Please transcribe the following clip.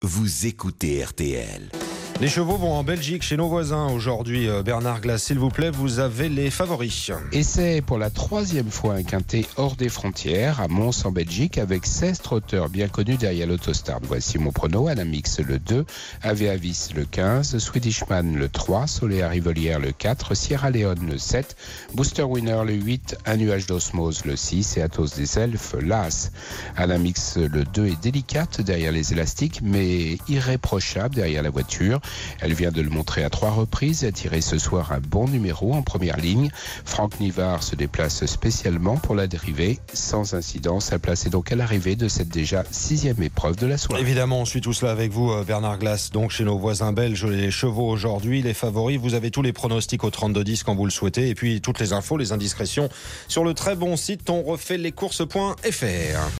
Vous écoutez RTL. Les chevaux vont en Belgique chez nos voisins aujourd'hui. Bernard Glass, s'il vous plaît, vous avez les favoris. Et c'est pour la troisième fois un quintet hors des frontières à Mons en Belgique avec 16 trotteurs bien connus derrière l'Autostart. Voici mon prono: Anamix le 2, Aveavis le 15, Swedishman le 3, Soleil Rivolière le 4, Sierra Leone le 7, Booster Winner le 8, Un nuage d'osmose le 6 et Athos des Elfes l'As. Anamix le 2 est délicate derrière les élastiques mais irréprochable derrière la voiture. Elle vient de le montrer à 3 reprises et a tiré ce soir un bon numéro en première ligne. Franck Nivard se déplace spécialement pour la dérivée. Sans incident, sa place est donc à l'arrivée de cette déjà 6e épreuve de la soirée. Évidemment, on suit tout cela avec vous, Bernard Glass. Donc chez nos voisins belges, les chevaux aujourd'hui, les favoris. Vous avez tous les pronostics au 32-10 quand vous le souhaitez. Et puis toutes les infos, les indiscrétions sur le très bon site onrefaitleskourses.fr.